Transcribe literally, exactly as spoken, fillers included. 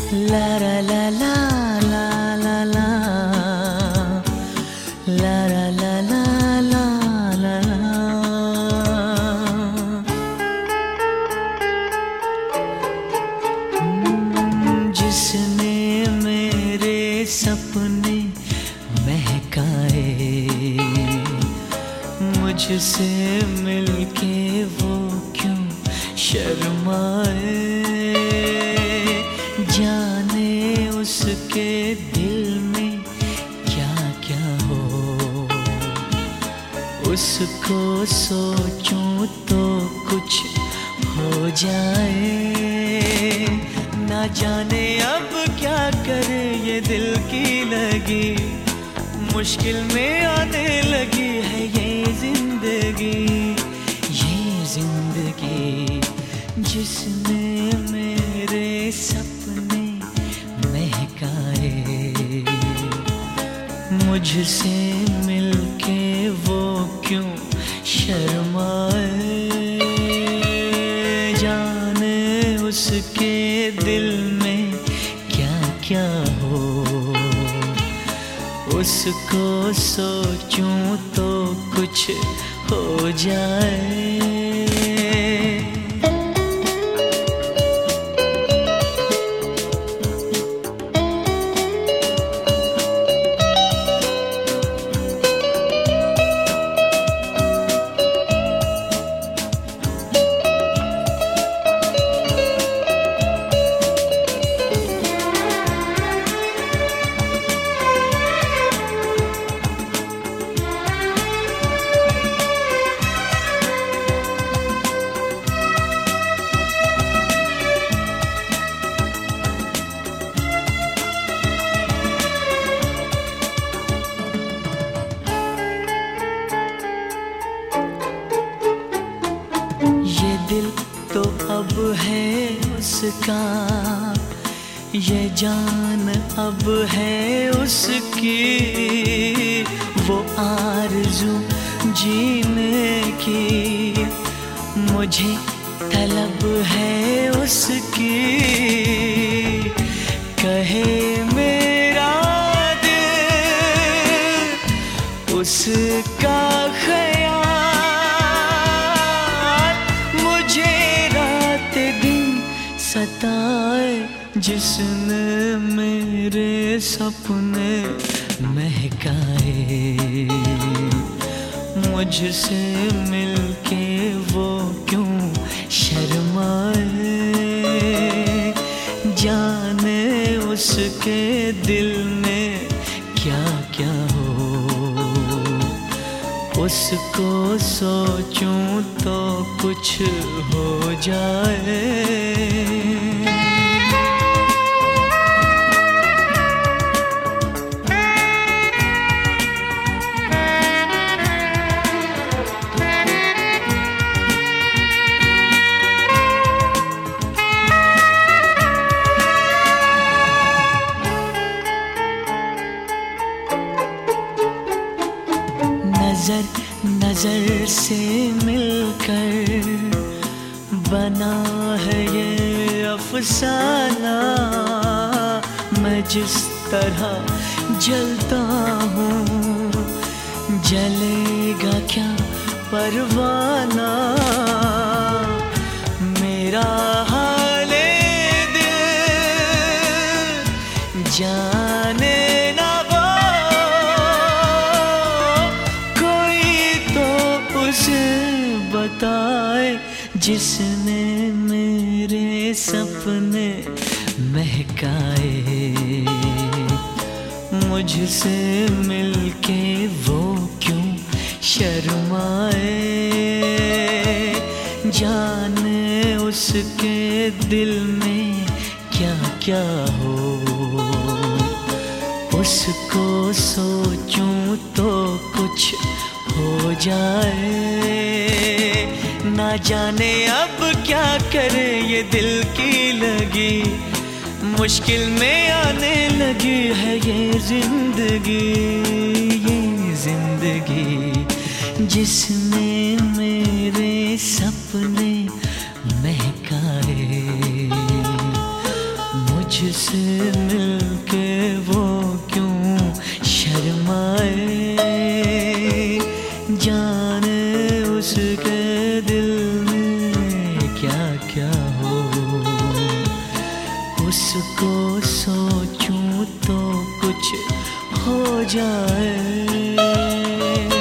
La la la la la la la la la la la la la la। जिसने मेरे सपने महकाए, मुझसे मिलके वो क्यों शर्माए। जाने उसके दिल में क्या क्या हो, उसको सोचूं तो कुछ हो जाए। ना जाने अब क्या करे ये दिल की लगी, मुश्किल में आने लगी है ये जिंदगी, ये जिंदगी। जिसने मेरे सपने महकाए, मुझसे मिलके वो क्यों शर्माए। जाने उसके दिल में क्या क्या हो, उसको सोचूं तो कुछ हो जाए। दिल तो अब है उसका, ये जान अब है उसकी। वो आरज़ू जीने की मुझे तलब है उसकी। कहे मेरा दिल उसका ख्याल, सताए। जिसने मेरे सपने महकाए, मुझसे मिलके वो क्यों शर्माए। जाने उसके दिल में क्या क्या हो, उसको सोचूं तो कुछ हो जाए। नजर नजर से मिलकर बना है ये अफसाना। मैं जिस तरह जलता हूँ, जलेगा क्या परवाना। मेरा हाले दिल जाने ना वो, कोई तो उसे बताए। जिसने मेरे सपने महकाए, मुझसे मिलके वो क्यों शर्माए। जाने उसके दिल में क्या क्या हो, उसको सोचूं तो कुछ हो जाए। ना जाने अब क्या करे ये दिल की लगी, मुश्किल में आने लगी है ये जिंदगी, ये जिंदगी। जिसने मेरे सपने महकाए, मुझ मुझसे मिलके वो क्यों शर्माए, जाने उसके दिल में क्या क्या हो। उसको सोचूं तो कुछ हो जाए।